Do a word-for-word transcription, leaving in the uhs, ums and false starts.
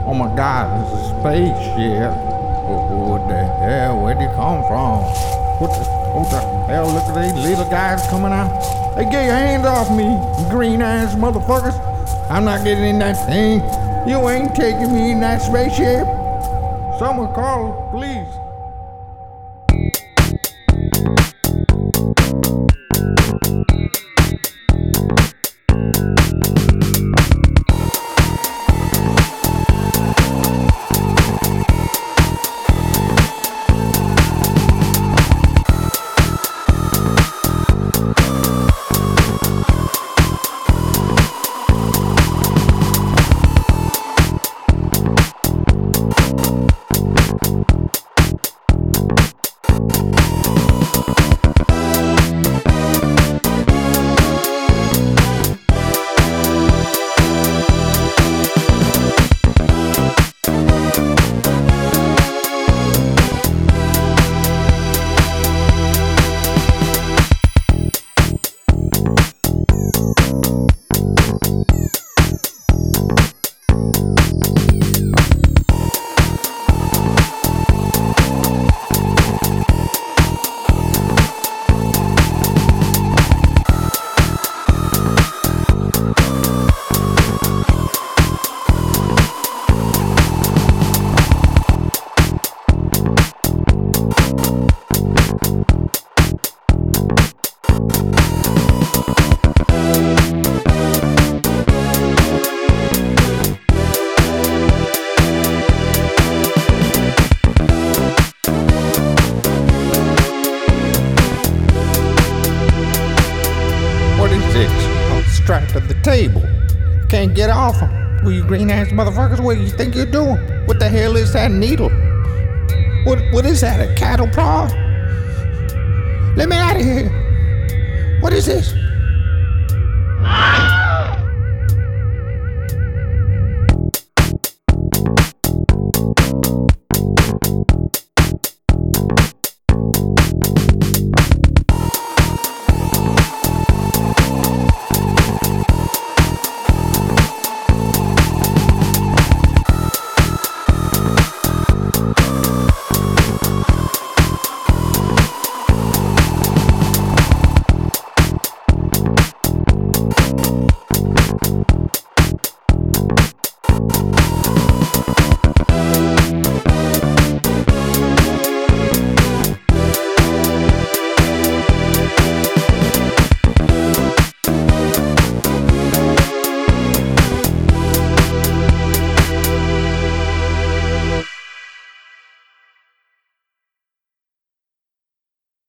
Oh my God, it's a spaceship. What, what the hell? Where'd you come from? What the, what the hell? Look at these little guys coming out. Hey, get your hands off me, you green ass motherfuckers. I'm not getting in that thing. You ain't taking me in that spaceship. Someone call, please. Strapped to the table. Can't get off him. Well, you green ass motherfuckers, what do you think you're doing? What the hell is that needle? What what is that, a cattle prod? Let me out of here. What is this?